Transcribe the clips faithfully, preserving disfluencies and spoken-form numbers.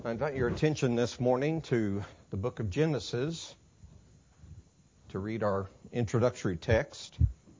I invite your attention this morning to the book of Genesis to read our introductory text.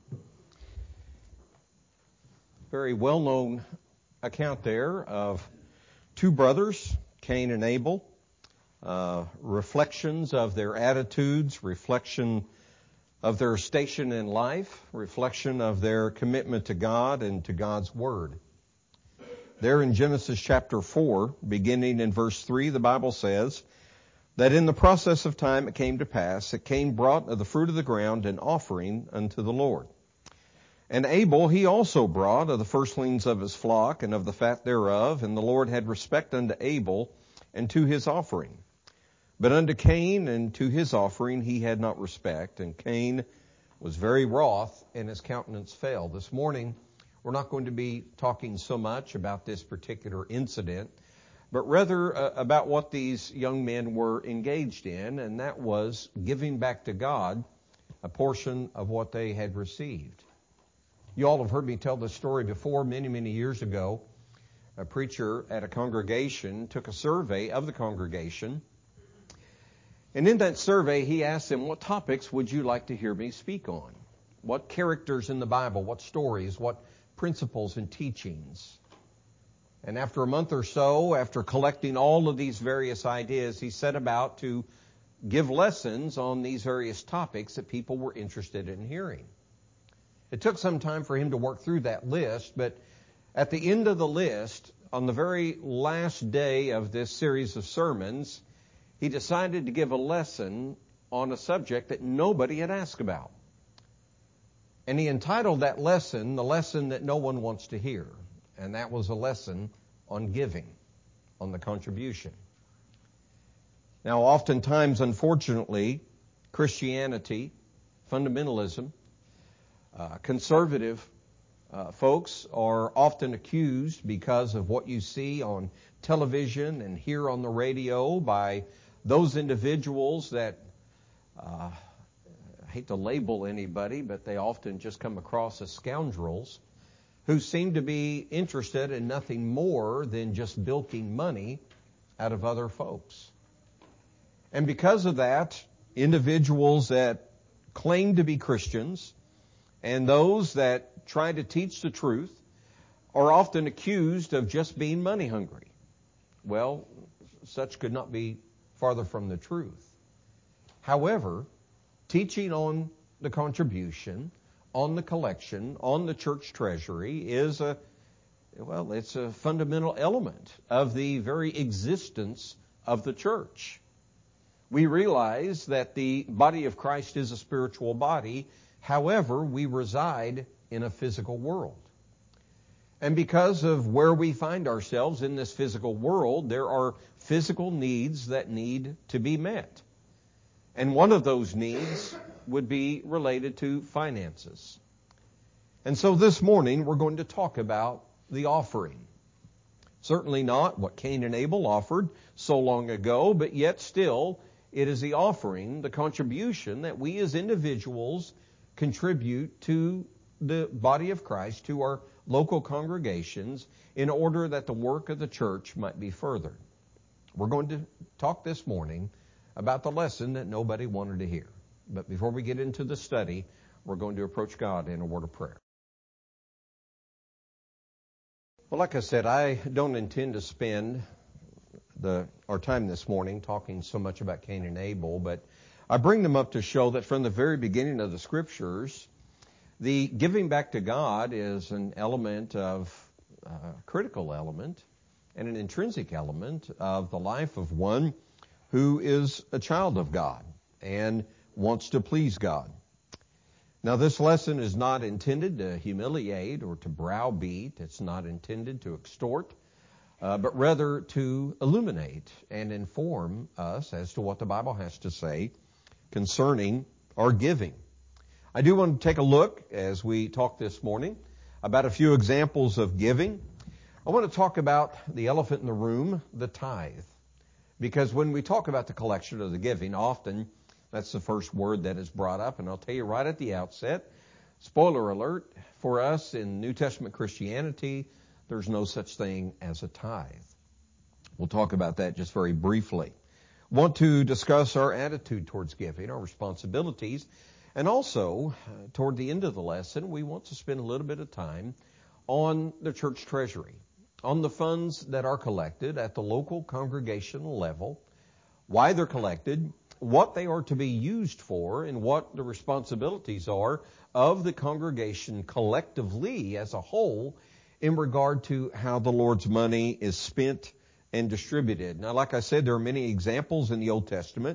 Very well-known account there of two brothers, Cain and Abel, uh, reflections of their attitudes, reflection of their station in life, reflection of their commitment to God and to God's Word. There in Genesis chapter four, beginning in verse three, the Bible says that in the process of time it came to pass that Cain brought of the fruit of the ground an offering unto the Lord. And Abel he also brought of the firstlings of his flock and of the fat thereof, and the Lord had respect unto Abel and to his offering. But unto Cain and to his offering he had not respect, and Cain was very wroth, and his countenance fell. This morning we're not going to be talking so much about this particular incident, but rather uh, about what these young men were engaged in, and that was giving back to God a portion of what they had received. You all have heard me tell this story before. Many, many years ago, a preacher at a congregation took a survey of the congregation, and in that survey he asked them, what topics would you like to hear me speak on? What characters in the Bible, what stories, what principles and teachings. And after a month or so, after collecting all of these various ideas, he set about to give lessons on these various topics that people were interested in hearing. It took some time for him to work through that list, but at the end of the list, on the very last day of this series of sermons, he decided to give a lesson on a subject that nobody had asked about. And he entitled that lesson, The Lesson That No One Wants to Hear. And that was a lesson on giving, on the contribution. Now, oftentimes, unfortunately, Christianity, fundamentalism, uh, conservative uh, folks are often accused because of what you see on television and hear on the radio by those individuals that uh, I hate to label anybody, but they often just come across as scoundrels who seem to be interested in nothing more than just bilking money out of other folks. And because of that, individuals that claim to be Christians and those that try to teach the truth are often accused of just being money hungry. Well, such could not be farther from the truth. However, teaching on the contribution, on the collection, on the church treasury is a, well, it's a fundamental element of the very existence of the church. We realize that the body of Christ is a spiritual body. However, we reside in a physical world. And because of where we find ourselves in this physical world, there are physical needs that need to be met. And one of those needs would be related to finances. And so this morning we're going to talk about the offering. Certainly not what Cain and Abel offered so long ago, but yet still it is the offering, the contribution that we as individuals contribute to the body of Christ, to our local congregations, in order that the work of the church might be furthered. We're going to talk this morning about the lesson that nobody wanted to hear. But before we get into the study, we're going to approach God in a word of prayer. Well, like I said, I don't intend to spend the our time this morning talking so much about Cain and Abel, but I bring them up to show that from the very beginning of the Scriptures, the giving back to God is an element of, a uh, critical element, and an intrinsic element of the life of one who is a child of God and wants to please God. Now, this lesson is not intended to humiliate or to browbeat. It's not intended to extort, uh, but rather to illuminate and inform us as to what the Bible has to say concerning our giving. I do want to take a look, as we talk this morning, about a few examples of giving. I want to talk about the elephant in the room, the tithe. Because when we talk about the collection or the giving, often that's the first word that is brought up. And I'll tell you right at the outset, spoiler alert, for us in New Testament Christianity, there's no such thing as a tithe. We'll talk about that just very briefly. Want to discuss our attitude towards giving, our responsibilities, and also, uh, toward the end of the lesson, we want to spend a little bit of time on the church treasury, on the funds that are collected at the local congregational level, why they're collected, what they are to be used for, and what the responsibilities are of the congregation collectively as a whole in regard to how the Lord's money is spent and distributed. Now, like I said, there are many examples in the Old Testament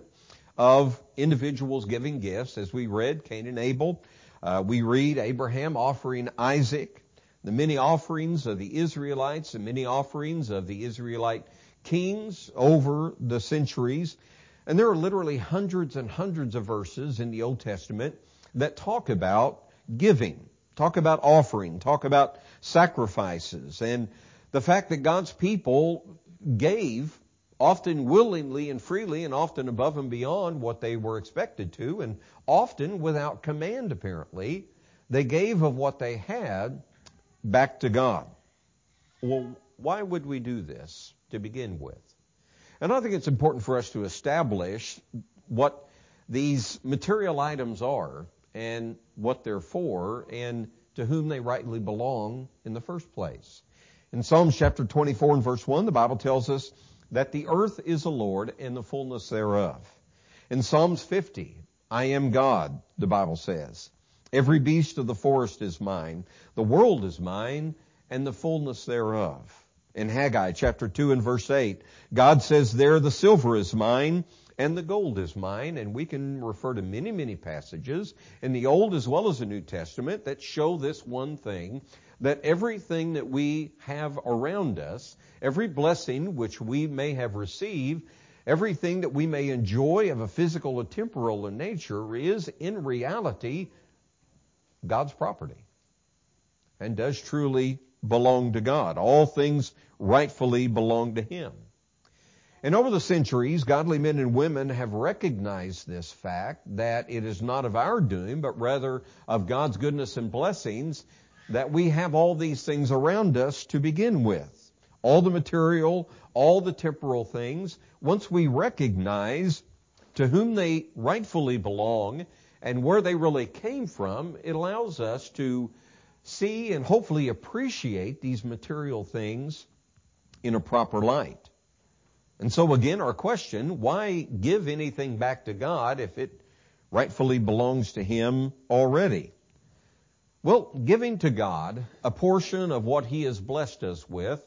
of individuals giving gifts. As we read, Cain and Abel. Uh, we read Abraham offering Isaac, the many offerings of the Israelites, the many offerings of the Israelite kings over the centuries. And there are literally hundreds and hundreds of verses in the Old Testament that talk about giving, talk about offering, talk about sacrifices, and the fact that God's people gave often willingly and freely, and often above and beyond what they were expected to, and often without command apparently. They gave of what they had back to God. Well, why would we do this to begin with? And I think it's important for us to establish what these material items are and what they're for and to whom they rightly belong in the first place. In Psalms chapter twenty-four and verse one, the Bible tells us that the earth is the Lord and the fullness thereof. In Psalms fifty, I am God, the Bible says. Every beast of the forest is mine. The world is mine and the fullness thereof. In Haggai chapter two and verse eight, God says there, the silver is mine and the gold is mine. And we can refer to many, many passages in the Old as well as the New Testament that show this one thing, that everything that we have around us, every blessing which we may have received, everything that we may enjoy of a physical or temporal in nature is in reality God's property and does truly belong to God. All things rightfully belong to Him. And over the centuries, godly men and women have recognized this fact, that it is not of our doing, but rather of God's goodness and blessings, that we have all these things around us to begin with. All the material, all the temporal things. Once we recognize to whom they rightfully belong and where they really came from, it allows us to see and hopefully appreciate these material things in a proper light. And so again, our question, why give anything back to God if it rightfully belongs to Him already? Well, giving to God a portion of what He has blessed us with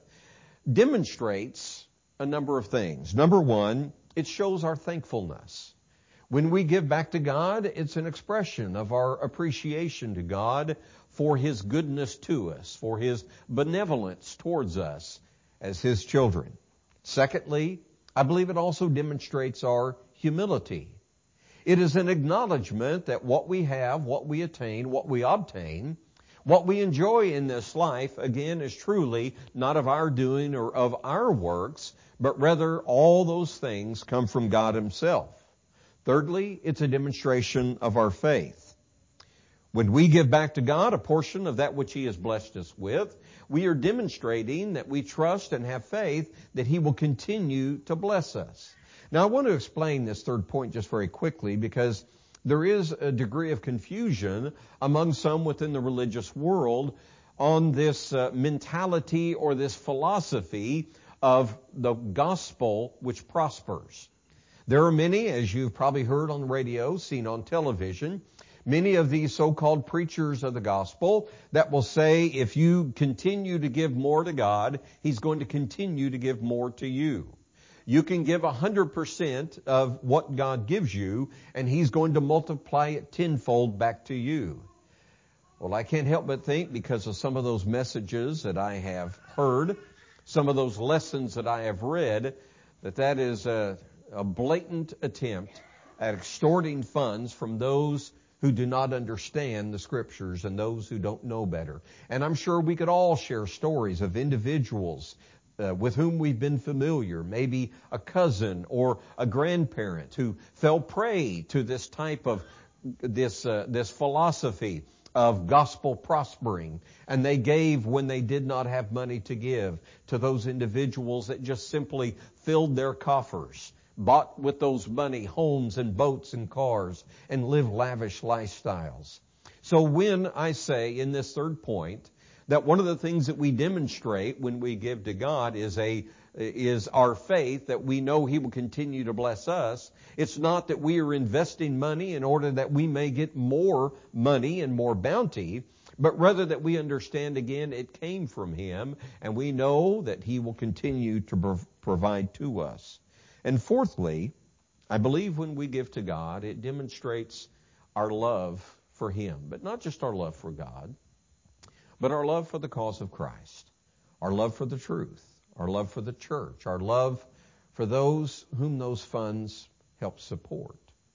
demonstrates a number of things. Number one, it shows our thankfulness. When we give back to God, it's an expression of our appreciation to God for His goodness to us, for His benevolence towards us as His children. Secondly, I believe it also demonstrates our humility. It is an acknowledgement that what we have, what we attain, what we obtain, what we enjoy in this life, again, is truly not of our doing or of our works, but rather all those things come from God Himself. Thirdly, it's a demonstration of our faith. When we give back to God a portion of that which He has blessed us with, we are demonstrating that we trust and have faith that He will continue to bless us. Now, I want to explain this third point just very quickly, because there is a degree of confusion among some within the religious world on this uh, mentality or this philosophy of the gospel which prospers. There are many, as you've probably heard on the radio, seen on television, many of these so-called preachers of the gospel that will say if you continue to give more to God, He's going to continue to give more to you. You can give one hundred percent of what God gives you, and He's going to multiply it tenfold back to you. Well, I can't help but think, because of some of those messages that I have heard, some of those lessons that I have read, that that is a, a blatant attempt at extorting funds from those who do not understand the Scriptures and those who don't know better. And I'm sure we could all share stories of individuals uh, with whom we've been familiar, maybe a cousin or a grandparent who fell prey to this type of this uh, this philosophy of gospel prospering, and they gave when they did not have money to give to those individuals that just simply filled their coffers, bought with those money homes and boats and cars, and lived lavish lifestyles. So when I say in this third point that one of the things that we demonstrate when we give to God is a is our faith that we know He will continue to bless us. It's not that we are investing money in order that we may get more money and more bounty, but rather that we understand again it came from Him, and we know that He will continue to prov- provide to us. And fourthly, I believe when we give to God, it demonstrates our love for Him, but not just our love for God, but our love for the cause of Christ, our love for the truth, our love for the church, our love for those whom those funds help support.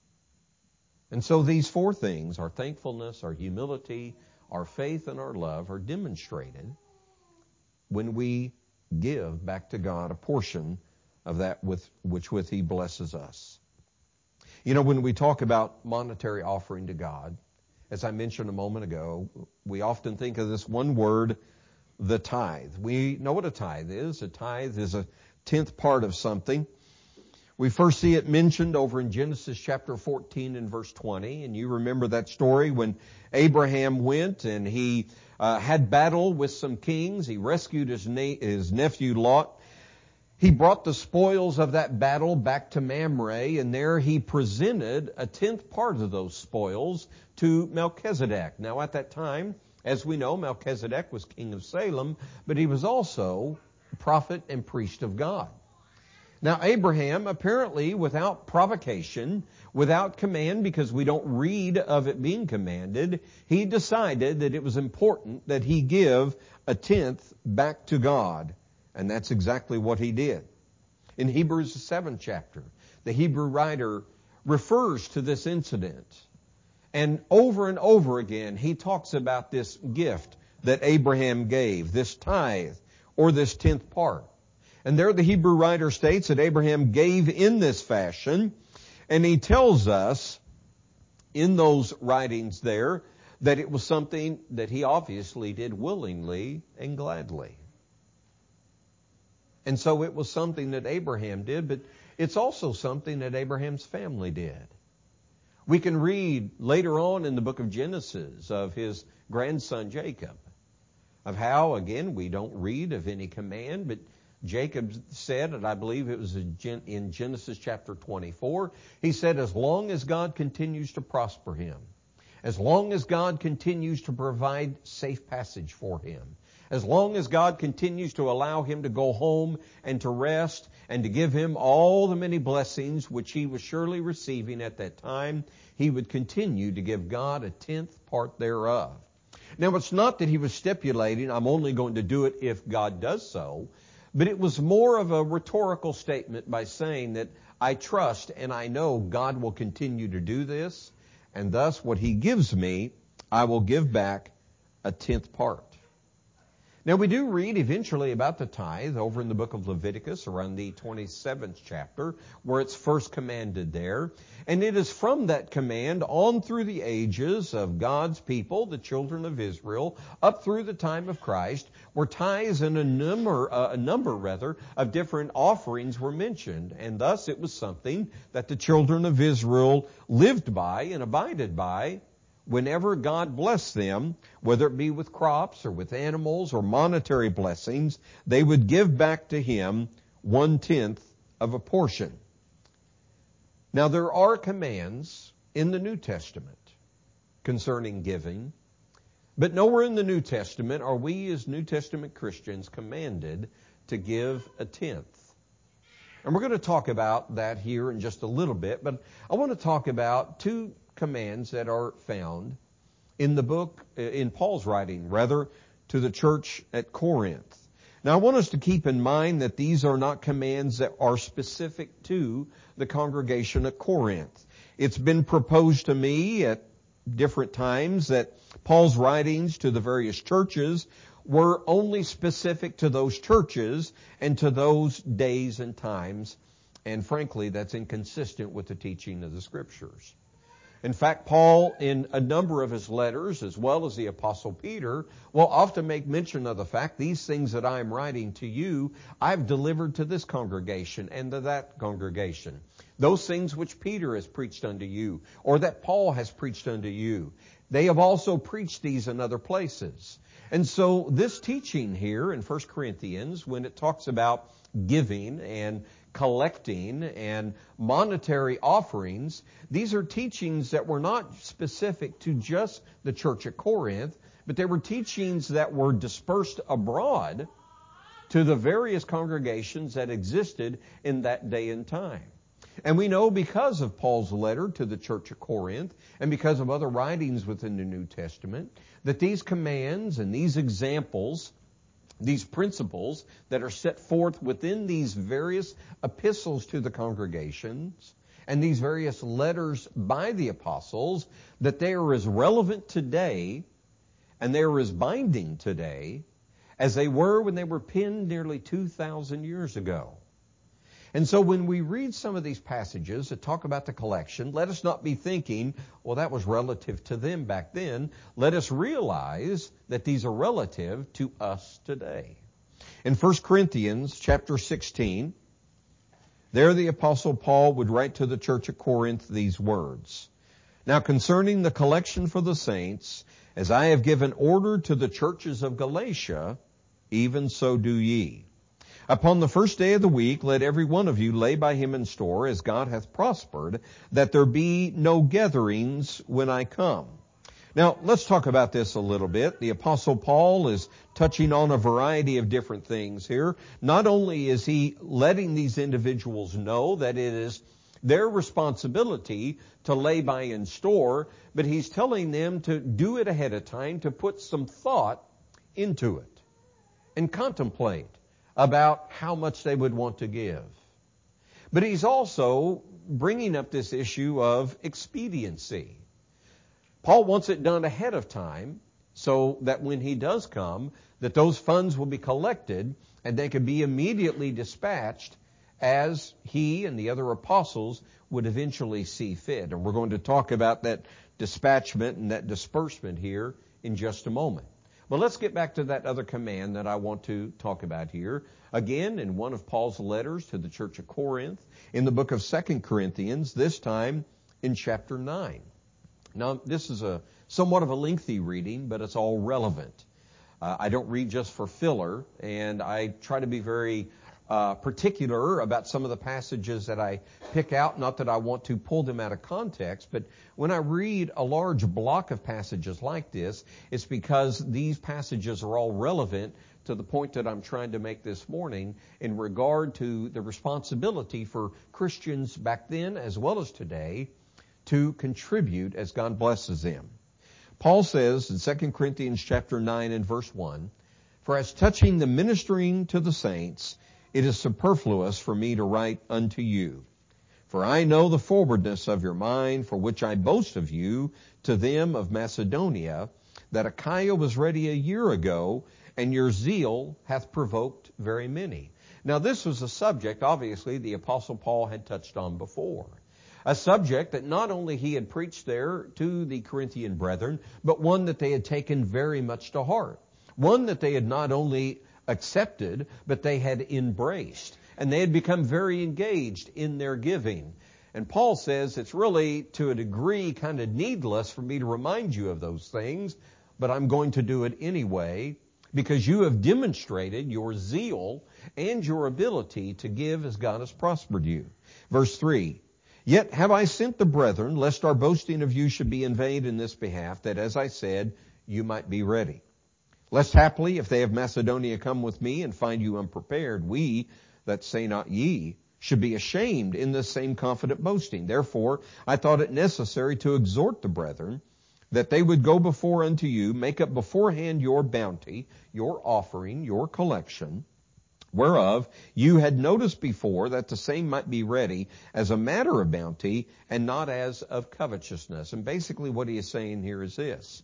And so these four things, our thankfulness, our humility, our faith, and our love, are demonstrated when we give back to God a portion of that with which with He blesses us. You know, when we talk about monetary offering to God, as I mentioned a moment ago, we often think of this one word, the tithe. We know what a tithe is. A tithe is a tenth part of something. We first see it mentioned over in Genesis chapter fourteen and verse twenty. And you remember that story when Abraham went and he uh, had battle with some kings. He rescued his, na- his nephew Lot. He brought the spoils of that battle back to Mamre, and there he presented a tenth part of those spoils to Melchizedek. Now at that time, as we know, Melchizedek was king of Salem, but he was also prophet and priest of God. Now Abraham, apparently without provocation, without command, because we don't read of it being commanded, he decided that it was important that he give a tenth back to God. And that's exactly what he did. In Hebrews, the seventh chapter, the Hebrew writer refers to this incident. And over and over again, he talks about this gift that Abraham gave, this tithe, or this tenth part. And there the Hebrew writer states that Abraham gave in this fashion, and he tells us in those writings there that it was something that he obviously did willingly and gladly. And so it was something that Abraham did, but it's also something that Abraham's family did. We can read later on in the book of Genesis of his grandson Jacob, of how, again, we don't read of any command, but Jacob said, and I believe it was in Genesis chapter twenty-four, he said, as long as God continues to prosper him, as long as God continues to provide safe passage for him, as long as God continues to allow him to go home and to rest and to give him all the many blessings which he was surely receiving at that time, he would continue to give God a tenth part thereof. Now, it's not that he was stipulating, I'm only going to do it if God does so, but it was more of a rhetorical statement by saying that I trust and I know God will continue to do this, and thus what he gives me, I will give back a tenth part. Now, we do read eventually about the tithe over in the book of Leviticus around the twenty-seventh chapter, where it's first commanded there. And it is from that command on through the ages of God's people, the children of Israel, up through the time of Christ, where tithes and a number, uh, a number rather, of different offerings were mentioned. And thus it was something that the children of Israel lived by and abided by. Whenever God blessed them, whether it be with crops or with animals or monetary blessings, they would give back to Him one-tenth of a portion. Now, there are commands in the New Testament concerning giving, but nowhere in the New Testament are we as New Testament Christians commanded to give a tenth. And we're going to talk about that here in just a little bit, but I want to talk about two commands that are found in the book, in Paul's writing, rather, to the church at Corinth. Now, I want us to keep in mind that these are not commands that are specific to the congregation at Corinth. It's been proposed to me at different times that Paul's writings to the various churches were only specific to those churches and to those days and times. And frankly, that's inconsistent with the teaching of the Scriptures. In fact, Paul, in a number of his letters, as well as the Apostle Peter, will often make mention of the fact, these things that I am writing to you, I've delivered to this congregation and to that congregation. Those things which Peter has preached unto you, or that Paul has preached unto you, they have also preached these in other places. And so this teaching here in First Corinthians, when it talks about giving and collecting and monetary offerings, these are teachings that were not specific to just the church at Corinth, but they were teachings that were dispersed abroad to the various congregations that existed in that day and time. And we know because of Paul's letter to the church at Corinth and because of other writings within the New Testament that these commands and these examples, these principles that are set forth within these various epistles to the congregations and these various letters by the apostles, that they are as relevant today and they are as binding today as they were when they were penned nearly two thousand years ago. And so when we read some of these passages that talk about the collection, let us not be thinking, well, that was relative to them back then. Let us realize that these are relative to us today. In First Corinthians chapter sixteen, there the Apostle Paul would write to the church at Corinth these words. Now concerning the collection for the saints, as I have given order to the churches of Galatia, even so do ye. Upon the first day of the week, let every one of you lay by him in store, as God hath prospered, that there be no gatherings when I come. Now, let's talk about this a little bit. The Apostle Paul is touching on a variety of different things here. Not only is he letting these individuals know that it is their responsibility to lay by in store, but he's telling them to do it ahead of time, to put some thought into it and contemplate about how much they would want to give. But he's also bringing up this issue of expediency. Paul wants it done ahead of time so that when he does come, that those funds will be collected and they can be immediately dispatched as he and the other apostles would eventually see fit. And we're going to talk about that dispatchment and that disbursement here in just a moment. But let's get back to that other command that I want to talk about here. Again, in one of Paul's letters to the church of Corinth, in the book of Second Corinthians, this time in chapter nine. Now, this is a somewhat of a lengthy reading, but it's all relevant. Uh, I don't read just for filler, and I try to be very uh, particular about some of the passages that I pick out. Not that I want to pull them out of context, but when I read a large block of passages like this, it's because these passages are all relevant to the point that I'm trying to make this morning in regard to the responsibility for Christians back then as well as today to contribute as God blesses them. Paul says in Second Corinthians chapter nine and verse one, for as touching the ministering to the saints, it is superfluous for me to write unto you. For I know the forwardness of your mind, for which I boast of you to them of Macedonia, that Achaia was ready a year ago, and your zeal hath provoked very many. Now this was a subject, obviously, the Apostle Paul had touched on before. A subject that not only he had preached there to the Corinthian brethren, but one that they had taken very much to heart. One that they had not only accepted, but they had embraced. And they had become very engaged in their giving. And Paul says it's really, to a degree, kind of needless for me to remind you of those things, but I'm going to do it anyway, because you have demonstrated your zeal and your ability to give as God has prospered you. Verse three, yet have I sent the brethren, lest our boasting of you should be in vain in this behalf, that, as I said, you might be ready. Lest haply, if they of Macedonia come with me and find you unprepared, we, that say not ye, should be ashamed in this same confident boasting. Therefore, I thought it necessary to exhort the brethren, that they would go before unto you, make up beforehand your bounty, your offering, your collection, whereof you had noticed before that the same might be ready as a matter of bounty and not as of covetousness. And basically what he is saying here is this.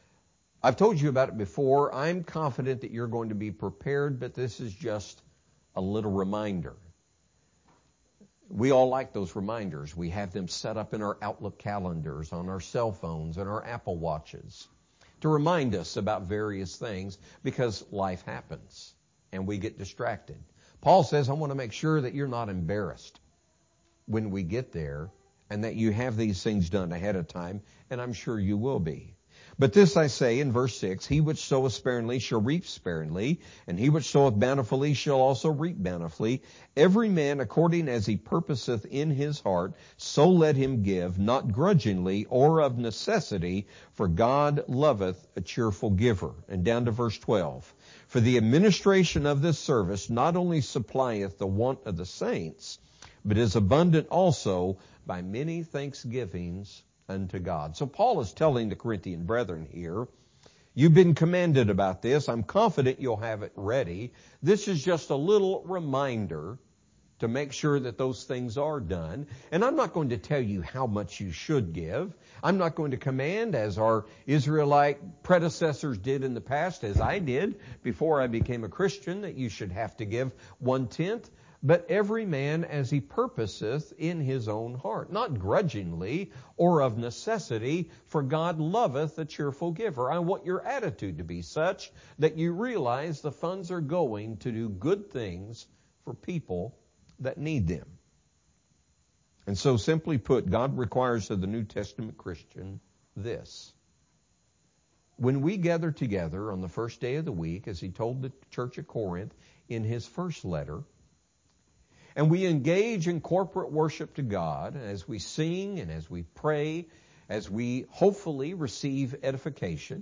I've told you about it before. I'm confident that you're going to be prepared, but this is just a little reminder. We all like those reminders. We have them set up in our Outlook calendars, on our cell phones, and our Apple Watches to remind us about various things because life happens and we get distracted. Paul says, I want to make sure that you're not embarrassed when we get there and that you have these things done ahead of time, and I'm sure you will be. But this I say in verse six, he which soweth sparingly shall reap sparingly, and he which soweth bountifully shall also reap bountifully. Every man according as he purposeth in his heart, so let him give, not grudgingly or of necessity, for God loveth a cheerful giver. And down to verse twelve. For the administration of this service not only supplieth the want of the saints, but is abundant also by many thanksgivings unto God. So Paul is telling the Corinthian brethren here, you've been commanded about this. I'm confident you'll have it ready. This is just a little reminder to make sure that those things are done. And I'm not going to tell you how much you should give. I'm not going to command, as our Israelite predecessors did in the past, as I did before I became a Christian, that you should have to give one-tenth. But every man as he purposeth in his own heart, not grudgingly or of necessity, for God loveth a cheerful giver. I want your attitude to be such that you realize the funds are going to do good things for people that need them. And so simply put, God requires of the New Testament Christian this. When we gather together on the first day of the week, as he told the church at Corinth in his first letter, and we engage in corporate worship to God as we sing and as we pray, as we hopefully receive edification,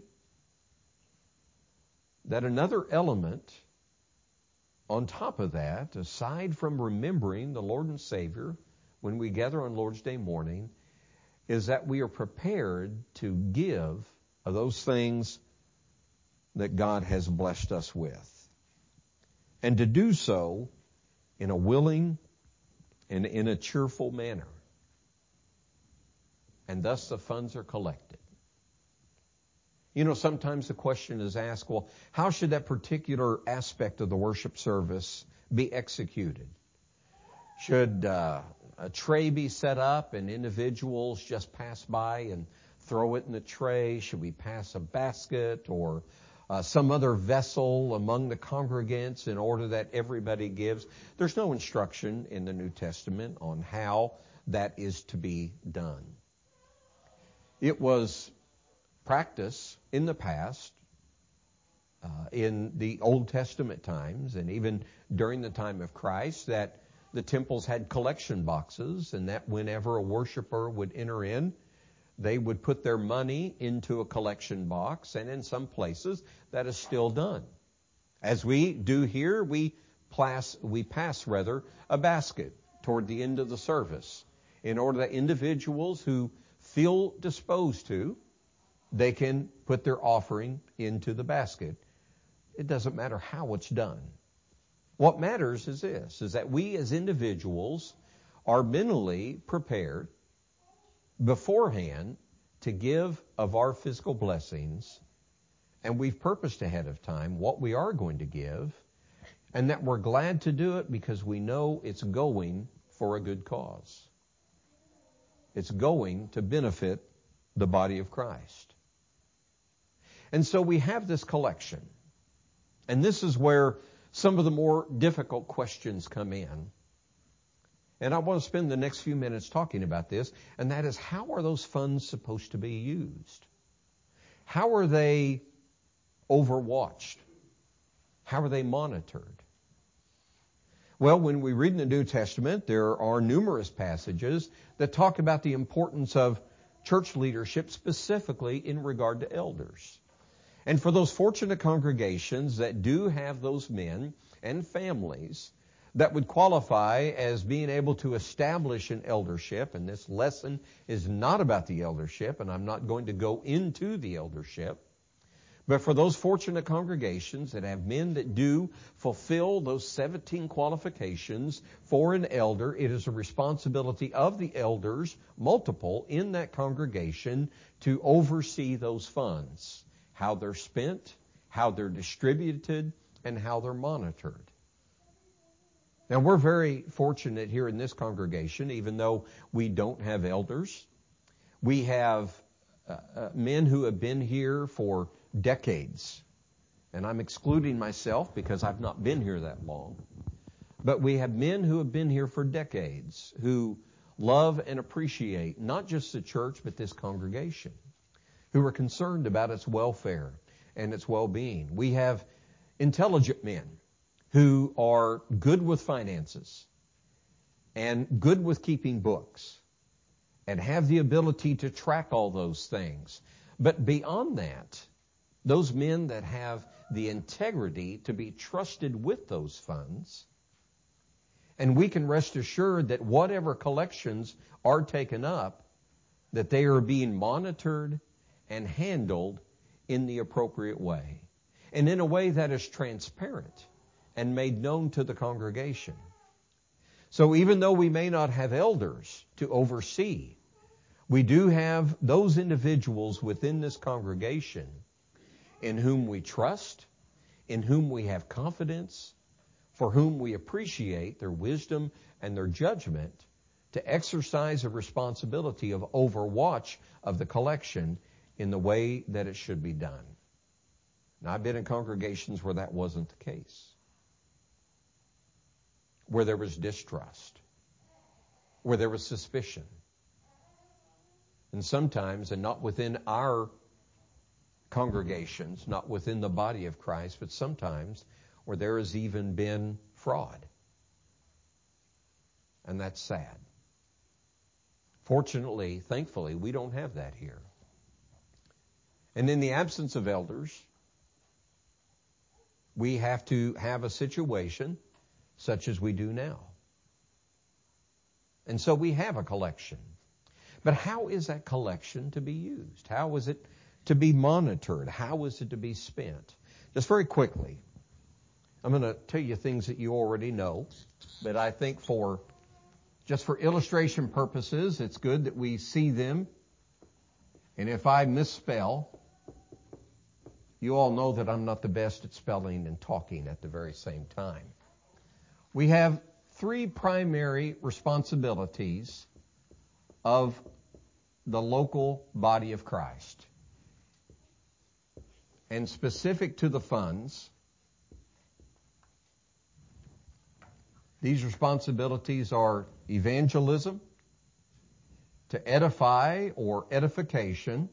that another element on top of that, aside from remembering the Lord and Savior when we gather on Lord's Day morning, is that we are prepared to give of those things that God has blessed us with. And to do so in a willing and in a cheerful manner. And thus the funds are collected. You know, sometimes the question is asked, well, how should that particular aspect of the worship service be executed? Should uh, a tray be set up and individuals just pass by and throw it in the tray? Should we pass a basket or Uh, some other vessel among the congregants in order that everybody gives? There's no instruction in the New Testament on how that is to be done. It was practice in the past, uh, in the Old Testament times, and even during the time of Christ, that the temples had collection boxes, and that whenever a worshiper would enter in, they would put their money into a collection box, and in some places that is still done. As we do here, we pass, we pass rather a basket toward the end of the service in order that individuals who feel disposed to, they can put their offering into the basket. It doesn't matter how it's done. What matters is this, is that we as individuals are mentally prepared beforehand to give of our physical blessings, and we've purposed ahead of time what we are going to give, and that we're glad to do it because we know it's going for a good cause. It's going to benefit the body of Christ. And so we have this collection, and this is where some of the more difficult questions come in. And I want to spend the next few minutes talking about this, and that is, how are those funds supposed to be used? How are they overwatched? How are they monitored? Well, when we read in the New Testament, there are numerous passages that talk about the importance of church leadership, specifically in regard to elders. And for those fortunate congregations that do have those men and families that would qualify as being able to establish an eldership, and this lesson is not about the eldership, and I'm not going to go into the eldership, but for those fortunate congregations that have men that do fulfill those seventeen qualifications for an elder, it is a responsibility of the elders, multiple, in that congregation to oversee those funds, how they're spent, how they're distributed, and how they're monitored. Now, we're very fortunate here in this congregation, even though we don't have elders. We have uh, uh, men who have been here for decades. And I'm excluding myself because I've not been here that long. But we have men who have been here for decades who love and appreciate not just the church, but this congregation, who are concerned about its welfare and its well-being. We have intelligent men who are good with finances and good with keeping books and have the ability to track all those things. But beyond that, those men that have the integrity to be trusted with those funds, and we can rest assured that whatever collections are taken up, that they are being monitored and handled in the appropriate way, and in a way that is transparent and made known to the congregation. So even though we may not have elders to oversee, we do have those individuals within this congregation in whom we trust, in whom we have confidence, for whom we appreciate their wisdom and their judgment to exercise a responsibility of overwatch of the collection in the way that it should be done. Now, I've been in congregations where that wasn't the case, where there was distrust, where there was suspicion. And sometimes, and not within our congregations, not within the body of Christ, but sometimes where there has even been fraud. And that's sad. Fortunately, thankfully, we don't have that here. And in the absence of elders, we have to have a situation such as we do now. And so we have a collection. But how is that collection to be used? How is it to be monitored? How is it to be spent? Just very quickly, I'm going to tell you things that you already know, but I think for just for illustration purposes, it's good that we see them. And if I misspell, you all know that I'm not the best at spelling and talking at the very same time. We have three primary responsibilities of the local body of Christ. And specific to the funds, these responsibilities are evangelism, to edify or edification,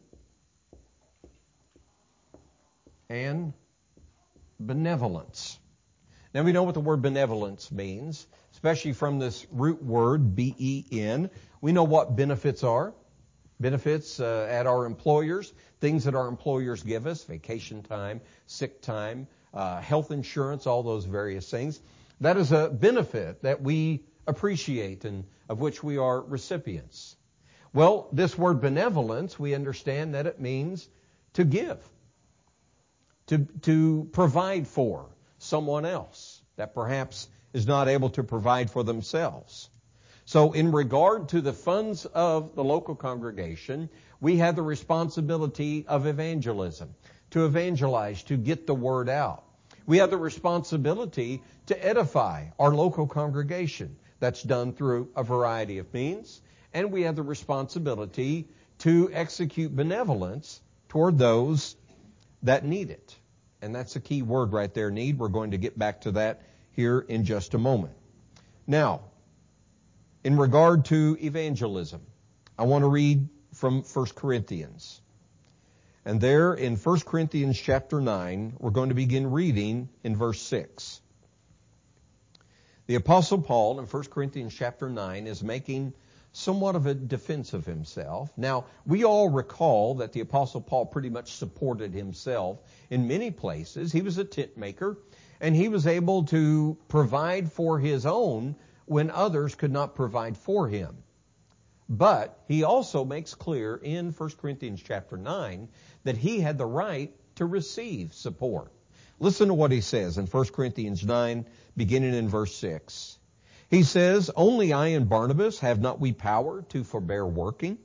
and benevolence. Now we know what the word benevolence means, especially from this root word, B E N. We know what benefits are. Benefits uh, at our employers, things that our employers give us, vacation time, sick time, uh, health insurance, all those various things. That is a benefit that we appreciate and of which we are recipients. Well, this word benevolence, we understand that it means to give, to, to provide for someone else that perhaps is not able to provide for themselves. So in regard to the funds of the local congregation, we have the responsibility of evangelism, to evangelize, to get the word out. We have the responsibility to edify our local congregation. That's done through a variety of means. And we have the responsibility to execute benevolence toward those that need it. And that's a key word right there, need. We're going to get back to that here in just a moment. Now, in regard to evangelism, I want to read from First Corinthians. And there in First Corinthians chapter nine, we're going to begin reading in verse six. The Apostle Paul in First Corinthians chapter nine is making somewhat of a defense of himself. Now, we all recall that the Apostle Paul pretty much supported himself in many places. He was a tent maker, and he was able to provide for his own when others could not provide for him. But he also makes clear in First Corinthians chapter nine that he had the right to receive support. Listen to what he says in First Corinthians nine, beginning in verse six. He says, "Only I and Barnabas have not we power to forbear working?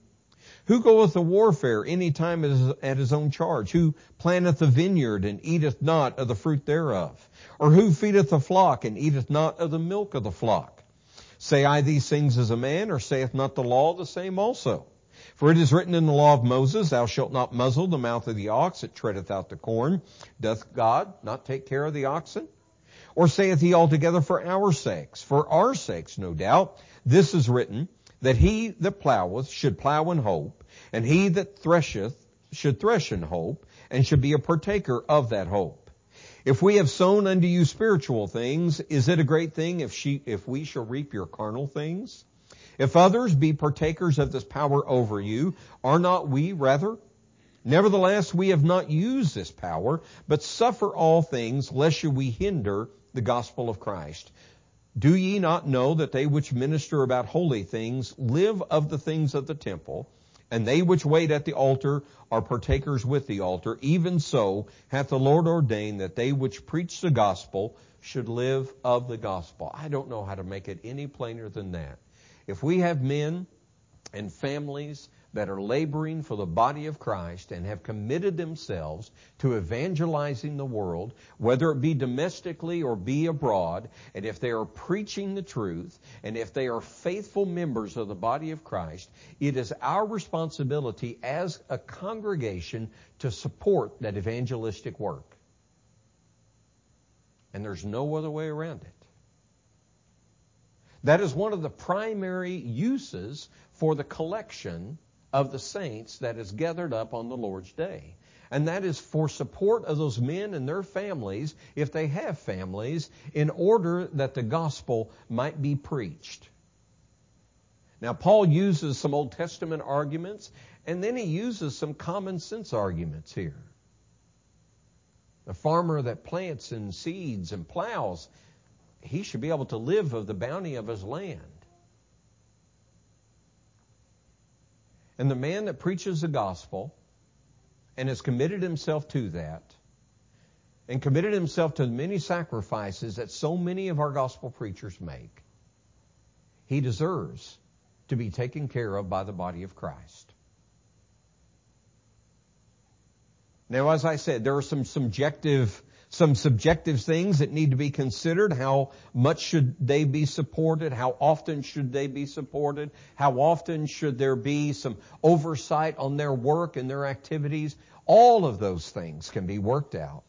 Who goeth to warfare any time at his own charge? Who planteth a vineyard and eateth not of the fruit thereof? Or who feedeth the flock and eateth not of the milk of the flock? Say I these things as a man, or saith not the law the same also? For it is written in the law of Moses, Thou shalt not muzzle the mouth of the ox that treadeth out the corn. Doth God not take care of the oxen? Or saith he altogether for our sakes? For our sakes, no doubt. This is written, that he that ploweth should plow in hope, and he that thresheth should thresh in hope, and should be a partaker of that hope. If we have sown unto you spiritual things, is it a great thing if she, if we shall reap your carnal things? If others be partakers of this power over you, are not we rather? Nevertheless, we have not used this power, but suffer all things, lest we hinder the gospel of Christ. Do ye not know that they which minister about holy things live of the things of the temple, and they which wait at the altar are partakers with the altar? Even so hath the Lord ordained that they which preach the gospel should live of the gospel. I don't know how to make it any plainer than that. If we have men and families that are laboring for the body of Christ and have committed themselves to evangelizing the world, whether it be domestically or be abroad, and if they are preaching the truth, and if they are faithful members of the body of Christ, it is our responsibility as a congregation to support that evangelistic work. And there's no other way around it. That is one of the primary uses for the collection of the saints that is gathered up on the Lord's day. And that is for support of those men and their families, if they have families, in order that the gospel might be preached. Now, Paul uses some Old Testament arguments, and then he uses some common sense arguments here. The farmer that plants and seeds and plows, he should be able to live of the bounty of his land. And the man that preaches the gospel and has committed himself to that, and committed himself to the many sacrifices that so many of our gospel preachers make, he deserves to be taken care of by the body of Christ. Now, as I said, there are some subjective Some subjective things that need to be considered. How much should they be supported? How often should they be supported? How often should there be some oversight on their work and their activities? All of those things can be worked out.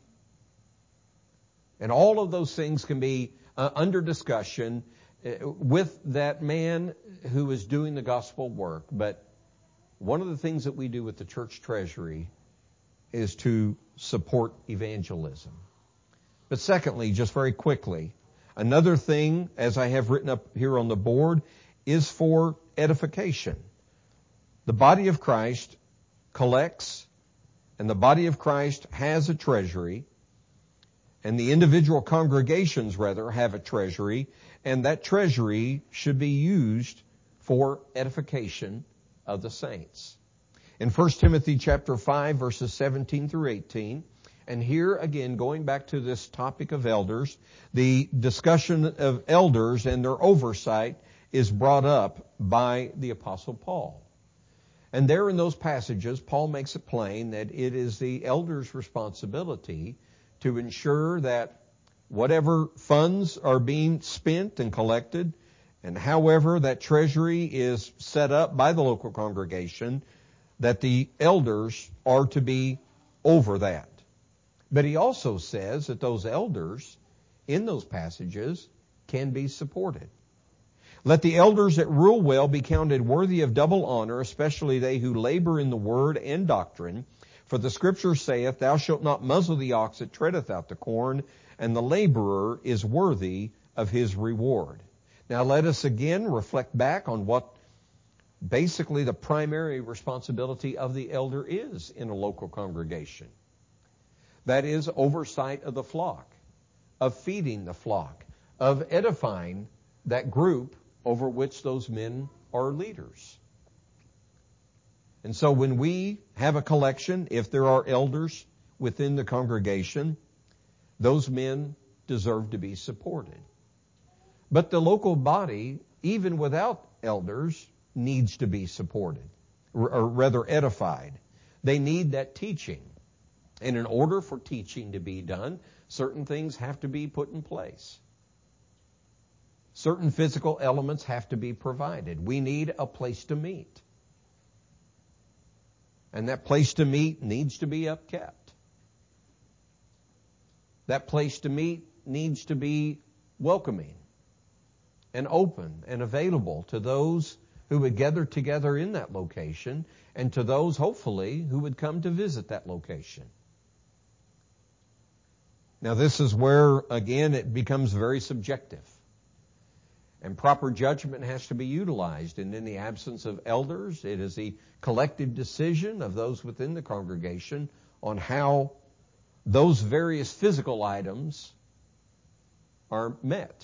And all of those things can be uh, under discussion uh, with that man who is doing the gospel work. But one of the things that we do with the church treasury is to support evangelism. But secondly, just very quickly, another thing, as I have written up here on the board, is for edification. The body of Christ collects, and the body of Christ has a treasury, and the individual congregations, rather, have a treasury, and that treasury should be used for edification of the saints. In First Timothy chapter five, verses seventeen through eighteen, and here again, going back to this topic of elders, the discussion of elders and their oversight is brought up by the Apostle Paul. And there in those passages, Paul makes it plain that it is the elders' responsibility to ensure that whatever funds are being spent and collected, and however that treasury is set up by the local congregation, that the elders are to be over that. But he also says that those elders in those passages can be supported. Let the elders that rule well be counted worthy of double honor, especially they who labor in the word and doctrine. For the Scripture saith, Thou shalt not muzzle the ox that treadeth out the corn, and the laborer is worthy of his reward. Now let us again reflect back on what basically the primary responsibility of the elder is in a local congregation. That is oversight of the flock, of feeding the flock, of edifying that group over which those men are leaders. And so when we have a collection, if there are elders within the congregation, those men deserve to be supported. But the local body, even without elders, needs to be supported. or rather edified. They need that teaching. And in order for teaching to be done, certain things have to be put in place. Certain physical elements have to be provided. We need a place to meet. And that place to meet needs to be upkept. That place to meet needs to be welcoming and open and available to those who would gather together in that location and to those, hopefully, who would come to visit that location. Now, this is where, again, it becomes very subjective. And proper judgment has to be utilized. And in the absence of elders, it is the collective decision of those within the congregation on how those various physical items are met.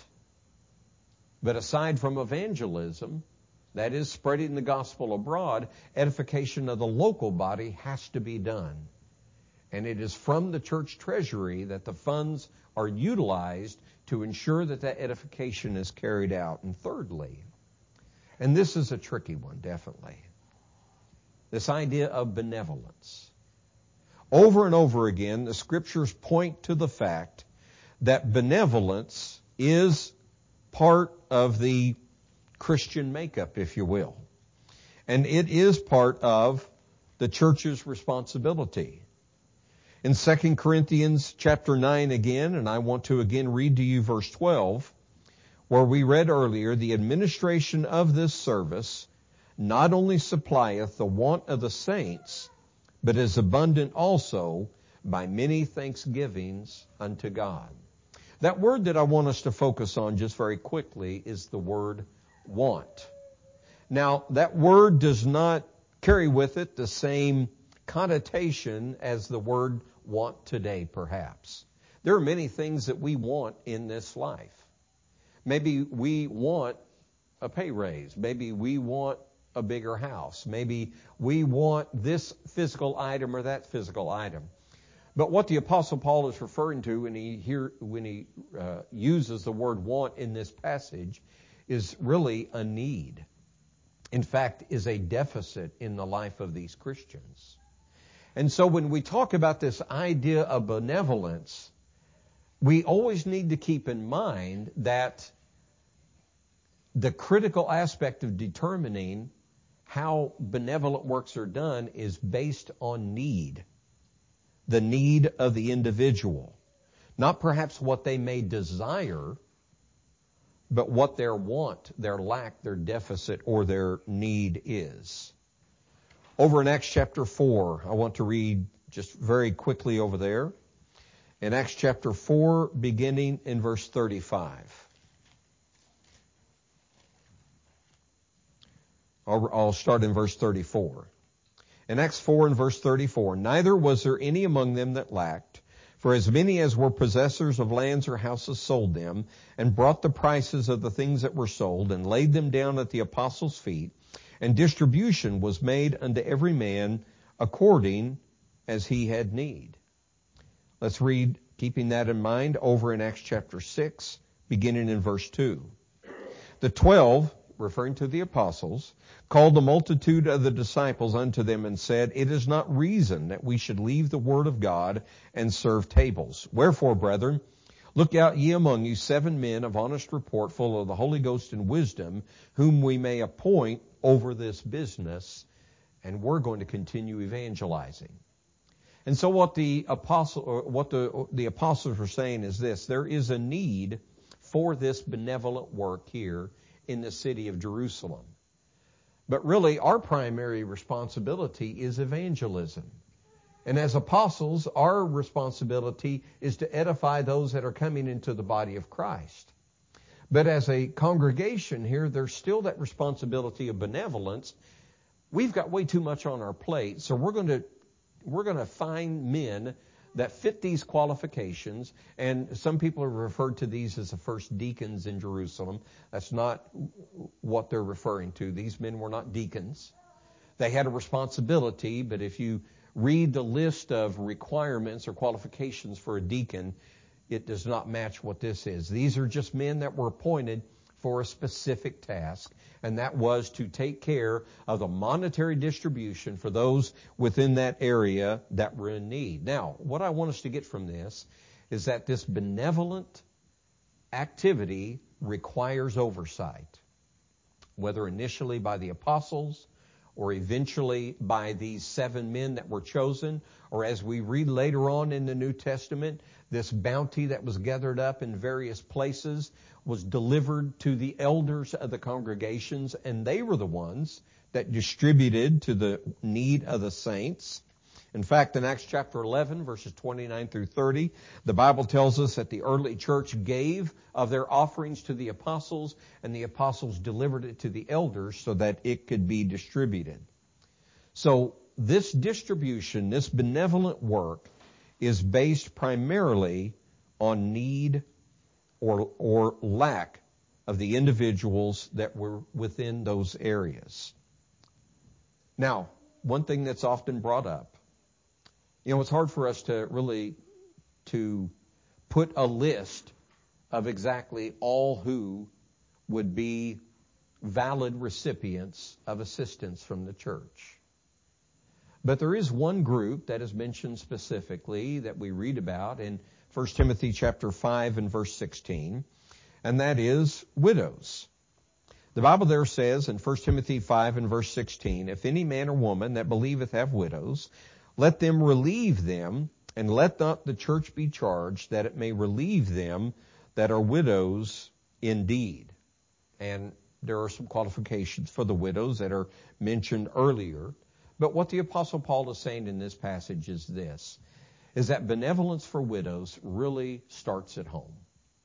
But aside from evangelism, that is spreading the gospel abroad, edification of the local body has to be done. And it is from the church treasury that the funds are utilized to ensure that that edification is carried out. And thirdly, and this is a tricky one, definitely, this idea of benevolence. Over and over again, the scriptures point to the fact that benevolence is part of the Christian makeup, if you will. And it is part of the church's responsibility. In Second Corinthians chapter nine again, and I want to again read to you verse twelve, where we read earlier, the administration of this service not only supplieth the want of the saints, but is abundant also by many thanksgivings unto God. That word that I want us to focus on just very quickly is the word want. Now, that word does not carry with it the same connotation as the word want today, perhaps. There are many things that we want in this life. Maybe we want a pay raise. Maybe we want a bigger house. Maybe we want this physical item or that physical item. But what the Apostle Paul is referring to when he here when he uh, uses the word want in this passage is really a need. In fact, is a deficit in the life of these Christians. And so when we talk about this idea of benevolence, we always need to keep in mind that the critical aspect of determining how benevolent works are done is based on need. The need of the individual. Not perhaps what they may desire, but what their want, their lack, their deficit, or their need is. Over in Acts chapter four, I want to read just very quickly over there. In Acts chapter four, beginning in verse thirty-five. I'll, I'll start in verse thirty-four. In Acts four and verse thirty-four, neither was there any among them that lacked, for as many as were possessors of lands or houses sold them, and brought the prices of the things that were sold, and laid them down at the apostles' feet, and distribution was made unto every man according as he had need. Let's read, keeping that in mind, over in Acts chapter six, beginning in verse two. The twelve, referring to the apostles, called the multitude of the disciples unto them and said, it is not reason that we should leave the word of God and serve tables. Wherefore, brethren, look out ye among you seven men of honest report, full of the Holy Ghost and wisdom, whom we may appoint over this business, and we're going to continue evangelizing. And so what the apostle, or what the, the apostles were saying is this: there is a need for this benevolent work here in the city of Jerusalem. But really, our primary responsibility is evangelism. And as apostles, our responsibility is to edify those that are coming into the body of Christ. But as a congregation here, there's still that responsibility of benevolence. We've got way too much on our plate, so we're going to we're going to find men that fit these qualifications, and some people have referred to these as the first deacons in Jerusalem. That's not what they're referring to. These men were not deacons. They had a responsibility, but if you read the list of requirements or qualifications for a deacon, it does not match what this is. These are just men that were appointed for a specific task, and that was to take care of the monetary distribution for those within that area that were in need. Now, what I want us to get from this is that this benevolent activity requires oversight, whether initially by the apostles or eventually by these seven men that were chosen, or as we read later on in the New Testament, this bounty that was gathered up in various places was delivered to the elders of the congregations, and they were the ones that distributed to the need of the saints. In fact, in Acts chapter eleven, verses twenty-nine through thirty, the Bible tells us that the early church gave of their offerings to the apostles, and the apostles delivered it to the elders so that it could be distributed. So this distribution, this benevolent work, is based primarily on need or, or lack of the individuals that were within those areas. Now, one thing that's often brought up, you know, it's hard for us to really to put a list of exactly all who would be valid recipients of assistance from the church. But there is one group that is mentioned specifically that we read about in First Timothy chapter five and verse sixteen, and that is widows. The Bible there says in First Timothy five and verse sixteen, if any man or woman that believeth have widows, let them relieve them, and let not the church be charged, that it may relieve them that are widows indeed. And there are some qualifications for the widows that are mentioned earlier. But what the Apostle Paul is saying in this passage is this, is that benevolence for widows really starts at home.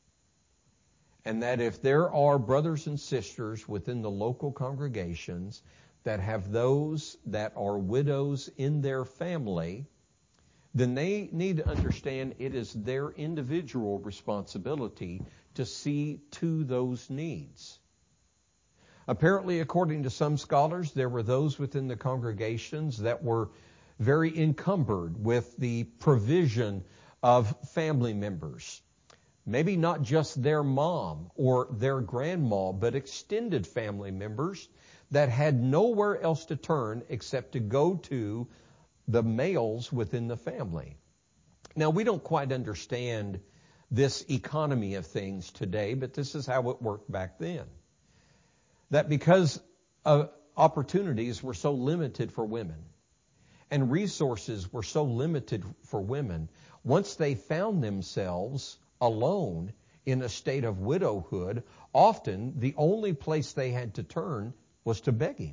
And that if there are brothers and sisters within the local congregations that have those that are widows in their family, then they need to understand it is their individual responsibility to see to those needs. Apparently, according to some scholars, there were those within the congregations that were very encumbered with the provision of family members. Maybe not just their mom or their grandma, but extended family members that had nowhere else to turn except to go to the males within the family. Now, we don't quite understand this economy of things today, but this is how it worked back then. That because uh, opportunities were so limited for women and resources were so limited for women, once they found themselves alone in a state of widowhood, often the only place they had to turn was to begging.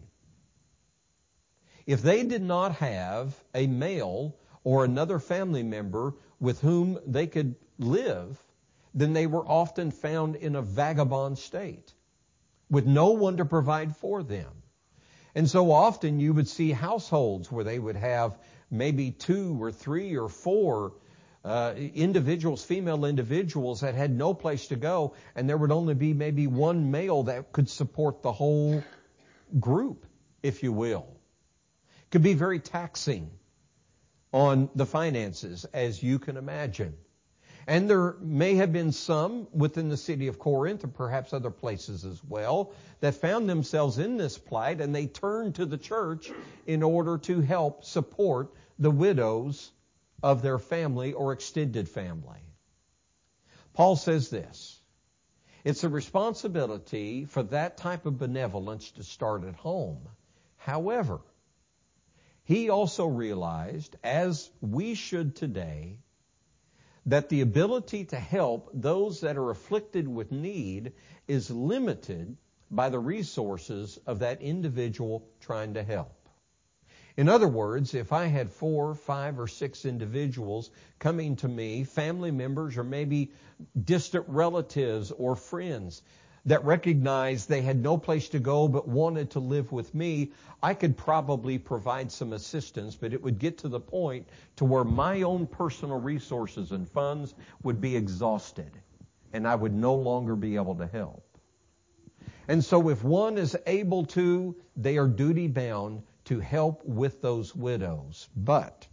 If they did not have a male or another family member with whom they could live, then they were often found in a vagabond state with no one to provide for them. And so often you would see households where they would have maybe two or three or four uh, individuals, female individuals that had no place to go, and there would only be maybe one male that could support the whole group, if you will. It could be very taxing on the finances, as you can imagine. And there may have been some within the city of Corinth, or perhaps other places as well, that found themselves in this plight, and they turned to the church in order to help support the widows of their family or extended family. Paul says this, it's a responsibility for that type of benevolence to start at home. However, he also realized, as we should today, that the ability to help those that are afflicted with need is limited by the resources of that individual trying to help. In other words, if I had four, five, or six individuals coming to me, family members or maybe distant relatives or friends that recognized they had no place to go but wanted to live with me, I could probably provide some assistance, but it would get to the point to where my own personal resources and funds would be exhausted, and I would no longer be able to help. And so if one is able to, they are duty bound to help with those widows. But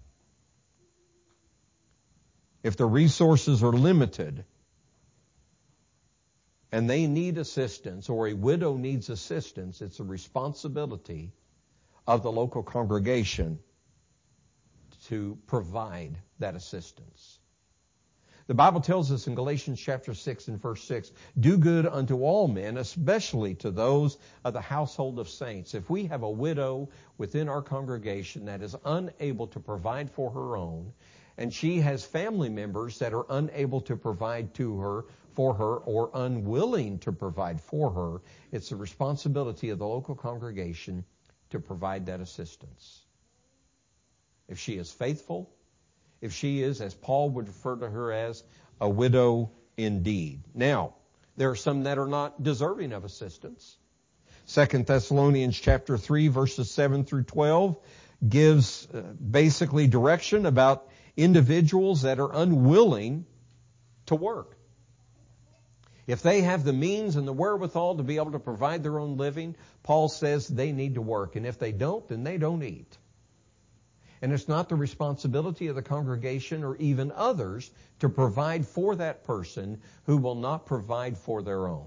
if the resources are limited, and they need assistance, or a widow needs assistance, it's a responsibility of the local congregation to provide that assistance. The Bible tells us in Galatians chapter six and verse six, do good unto all men, especially to those of the household of saints. If we have a widow within our congregation that is unable to provide for her own, and she has family members that are unable to provide to her, for her, or unwilling to provide for her, it's the responsibility of the local congregation to provide that assistance. If she is faithful, if she is, as Paul would refer to her as, a widow indeed. Now, there are some that are not deserving of assistance. Second Thessalonians chapter three, verses seven through twelve gives uh, basically direction about individuals that are unwilling to work. If they have the means and the wherewithal to be able to provide their own living, Paul says they need to work. And if they don't, then they don't eat. And it's not the responsibility of the congregation or even others to provide for that person who will not provide for their own.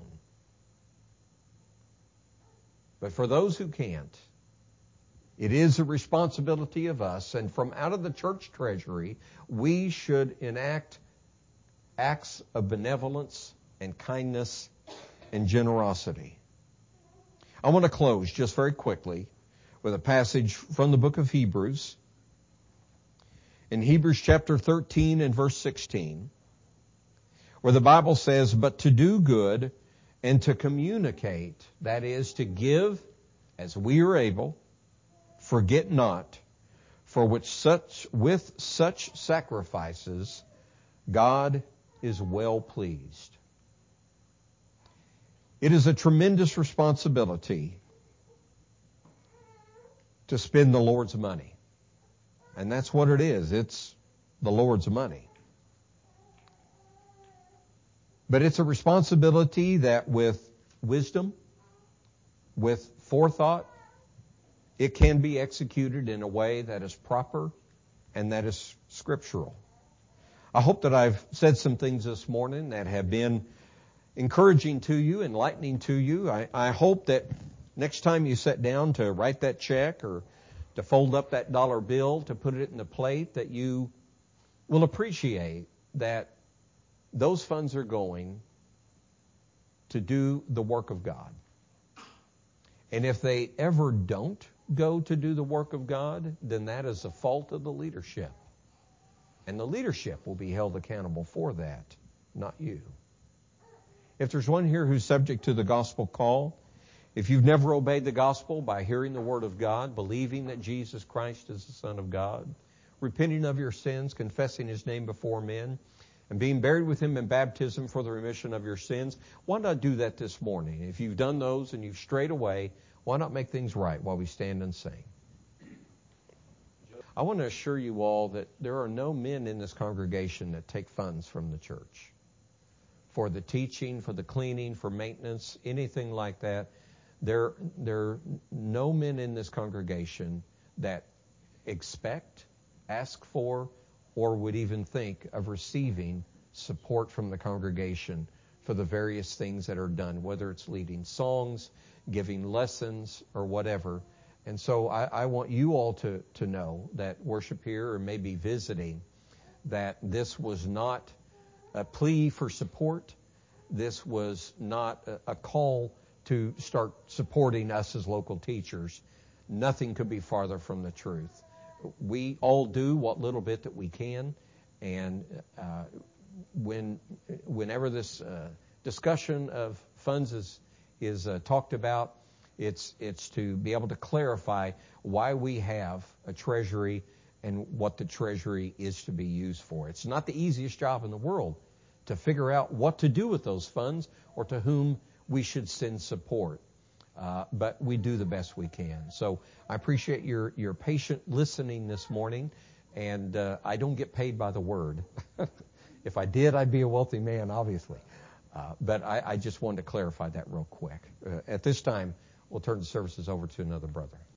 But for those who can't, it is a responsibility of us, and from out of the church treasury, we should enact acts of benevolence and kindness and generosity. I want to close just very quickly with a passage from the book of Hebrews. In Hebrews chapter thirteen and verse sixteen, where the Bible says, but to do good and to communicate, that is, to give as we are able, forget not, for which such with such sacrifices God is well pleased. It is a tremendous responsibility to spend the Lord's money. And that's what it is. It's the Lord's money. But it's a responsibility that with wisdom, with forethought, it can be executed in a way that is proper and that is scriptural. I hope that I've said some things this morning that have been encouraging to you, enlightening to you. I, I hope that next time you sit down to write that check or to fold up that dollar bill, to put it in the plate, that you will appreciate that those funds are going to do the work of God. And if they ever don't go to do the work of God, then that is the fault of the leadership. And the leadership will be held accountable for that, not you. If there's one here who's subject to the gospel call, if you've never obeyed the gospel by hearing the word of God, believing that Jesus Christ is the Son of God, repenting of your sins, confessing His name before men, and being buried with Him in baptism for the remission of your sins, why not do that this morning? If you've done those and you've strayed away, why not make things right while we stand and sing? I want to assure you all that there are no men in this congregation that take funds from the church for the teaching, for the cleaning, for maintenance, anything like that. There, there are no men in this congregation that expect, ask for, or would even think of receiving support from the congregation for the various things that are done, whether it's leading songs, giving lessons, or whatever. And so I, I want you all to, to know that worship here or maybe visiting, that this was not a plea for support. This was not a, a call to start supporting us as local teachers. Nothing could be farther from the truth. We all do what little bit that we can, and uh, when whenever this uh, discussion of funds is is uh, talked about, it's it's to be able to clarify why we have a treasury and what the treasury is to be used for. It's not the easiest job in the world to figure out what to do with those funds or to whom we should send support. Uh, but we do the best we can. So I appreciate your, your patient listening this morning, and uh, I don't get paid by the word. If I did, I'd be a wealthy man, obviously. Uh, but I, I just wanted to clarify that real quick. Uh, at this time, we'll turn the services over to another brother.